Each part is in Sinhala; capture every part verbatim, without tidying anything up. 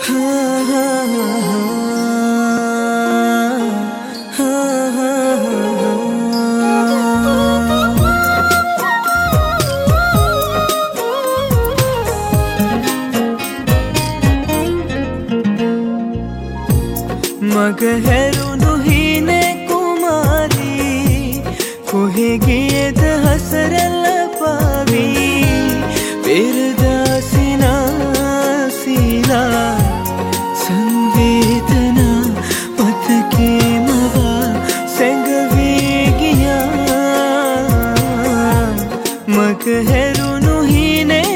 මගහැරුණු හිනේ කුමාරී කොහෙ ගියේද හසරැල්ල පාවී පෙරදා සිනාසිලා සංවේදනා මතකේ මවා සැඟවී ගියා මගහැරුණු හිනේ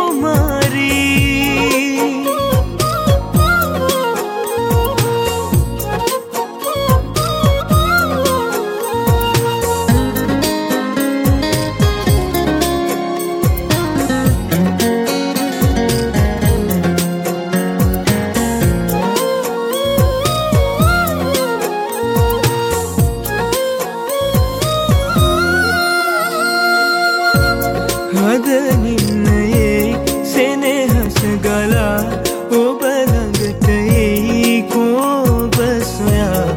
අද නින්නයේ සෙනෙහස ගලා ඔබ ළඟට එයි කෝබ සොයා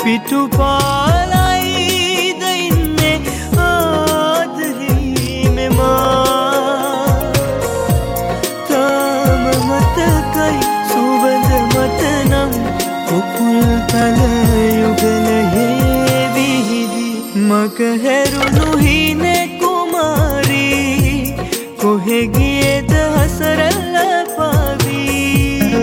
පිටුපාලයිද ඉන්නේ ආදරී මෙමා තාම මතකයි සුවඳ මත නම් කුකුල් තල යුගල හේවිහිදි මගහැරුණු හිනේ කොහෙ ගියේද හසරැල්ල පාවී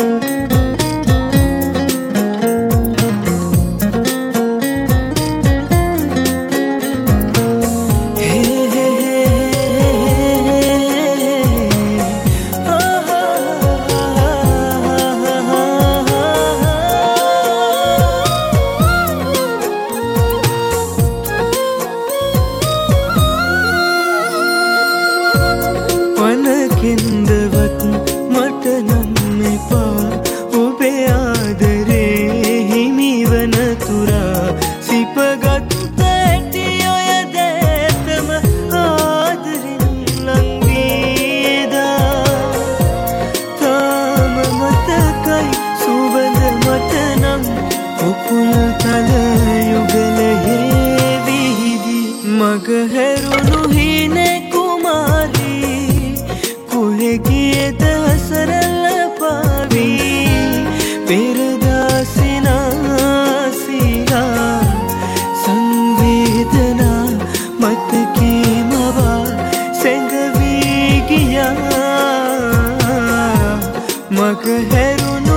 පනකින්දවත් මට නම් එපා ඔබේ ආදරේ හිමිවන තුරා සිපගත් ඇටි ඔය දැතම ආදරින් ලංවීදා තාම මතකයි සුවඳ මට නම් කුකුල් තල යුගල හේවිහිදි මගහැරුණු හිනේ කොහෙ ගියේද හසරැල්ල පාවී පෙරදා සිනාසිලා සංවේදනා මතකේ මවා සැඟවී ගියා මගහැරුණු